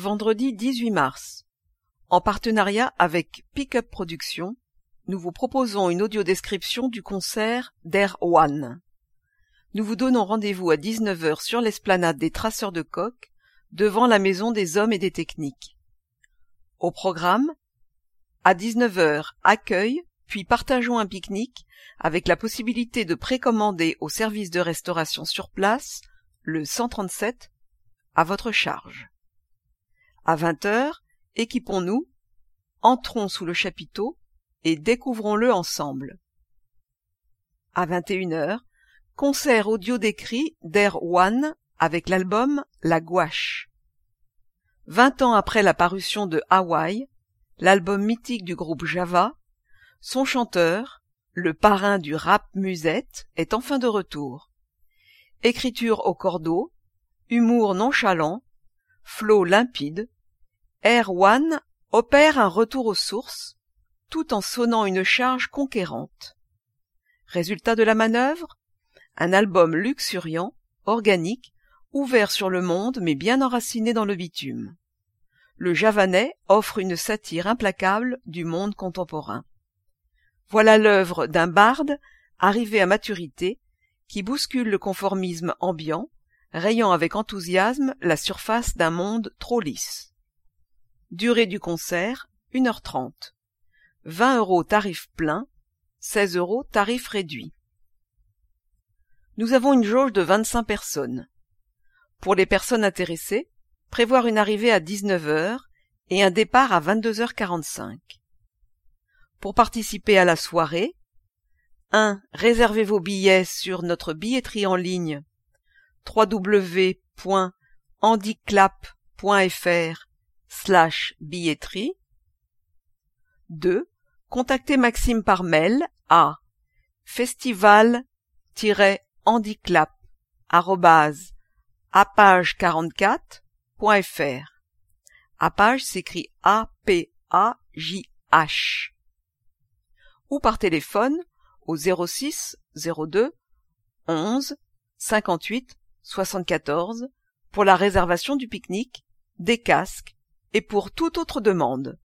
vendredi 18 mars. En partenariat avec Pick-up Productions, nous vous proposons une audiodescription du concert d'Erwan. Nous vous donnons rendez-vous à 19h sur l'esplanade des Traceurs de Coq, devant la Maison des Hommes et des Techniques. Au programme, à 19h, accueil, puis partageons un pique-nique avec la possibilité de précommander au service de restauration sur place, le 137, à votre charge. À 20h, équipons-nous, entrons sous le chapiteau et découvrons-le ensemble. À 21h, concert audio décrit d'Erwan avec l'album La Gouache. 20 ans après la parution de Hawaï, l'album mythique du groupe Java, son chanteur, le parrain du rap musette, est enfin de retour. Écriture au cordeau, humour nonchalant, flow limpide, Erwan opère un retour aux sources, tout en sonnant une charge conquérante. Résultat de la manœuvre, un album luxuriant, organique, ouvert sur le monde mais bien enraciné dans le bitume. Le Javanais offre une satire implacable du monde contemporain. Voilà l'œuvre d'un barde arrivé à maturité qui bouscule le conformisme ambiant, rayant avec enthousiasme la surface d'un monde trop lisse. Durée du concert, 1h30. 20 € tarif plein, 16 € tarif réduit. Nous avons une jauge de 25 personnes. Pour les personnes intéressées, prévoir une arrivée à 19h et un départ à 22h45. Pour participer à la soirée, 1. Réservez vos billets sur notre billetterie en ligne www.handiclap.fr/billetterie. 2. Contactez Maxime par mail à festival-handiclap@apage44.fr. Apage s'écrit A-P-A-J-H. Ou par téléphone au 06 02 11 58 74 pour la réservation du pique-nique, des casques et pour toute autre demande.